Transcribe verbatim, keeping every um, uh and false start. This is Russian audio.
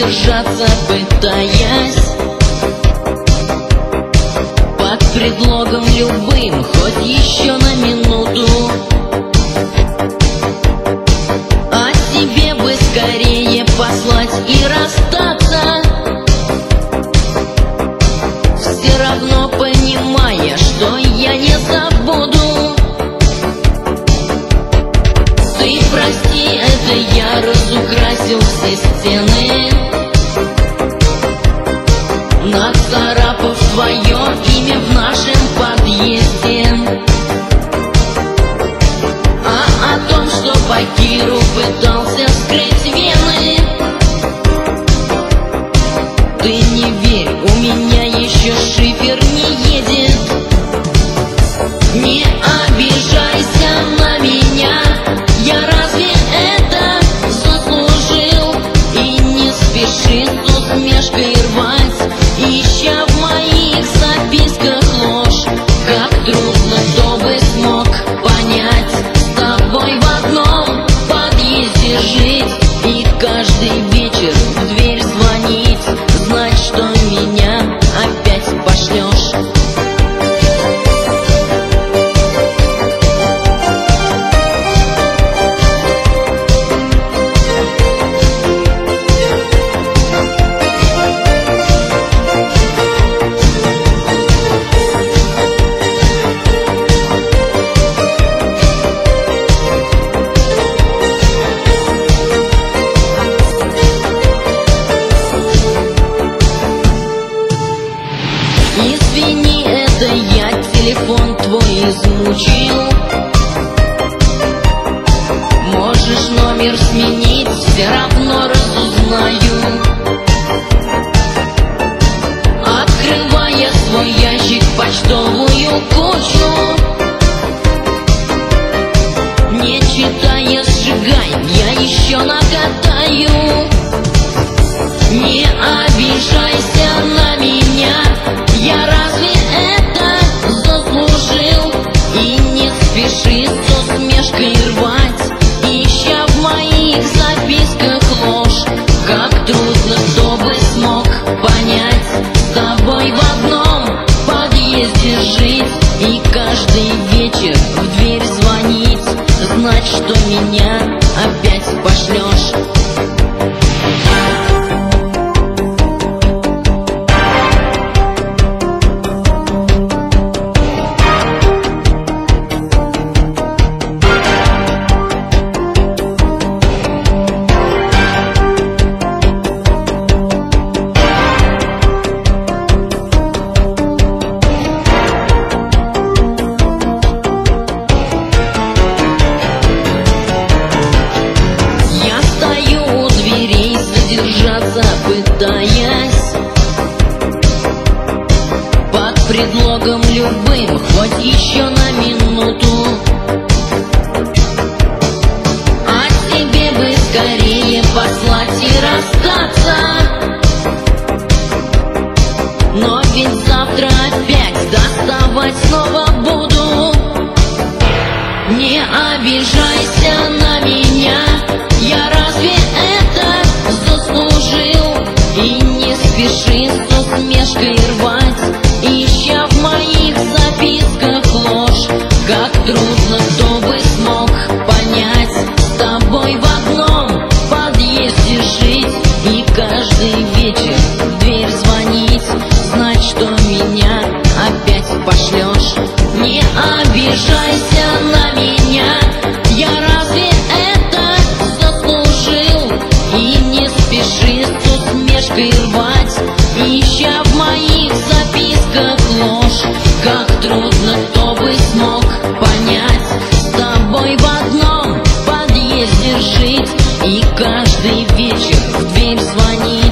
задержаться, пытаясь под предлогом любым, хоть еще на минуту. А тебе бы скорее послать и расстаться, все равно понимая, что я не забуду. Ты прости, это я разукрасил все стены, нацарапав твое имя в нашем подъезде. А о том, что Бакиру пытался скрыть вены, ты не верь, у меня еще шифер не едет. Не обижайся на меня, я разве это заслужил? И не спеши с усмешкой рвать, ища в моих записках ложь. Как трудно, кто бы смог понять, с тобой в одном подъезде жить и каждый вечер в дверь звонить, знать, что меня опять пошлешь. Извини, это я телефон твой измучил. Можешь номер сменить, все равно разузнаю. Открывая свой ящик, почтовую кучу, не читая, сжигай, я еще накатаю. Не обижайся на меня, я разве это заслужил? И не спеши с усмешкой рвать, ища в моих записках ложь. Как трудно, кто бы смог понять, с тобой в одном подъезде жить и каждый вечер в дверь звонить, знать, что меня опять пошлешь. Задержаться, пытаясь под предлогом любым, хоть еще на минуту. А тебе бы скорее послать и расстаться, но ведь завтра опять доставать снова буду. Не обижайся на меня, я разве это заслужил? И не спеши с усмешкой рвать, ища в моих записках ложь. Как трудно, кто бы смог понять, с тобой в одном подъезде жить и каждый вечер в дверь звонить, знать, что меня опять пошлешь. Не обижайся на меня, я разве это заслужил? И не спеши с усмешкой рвать, ища в моих записках ложь. Как трудно, кто бы смог понять, с тобой в одном подъезде жить и каждый вечер в дверь звонить.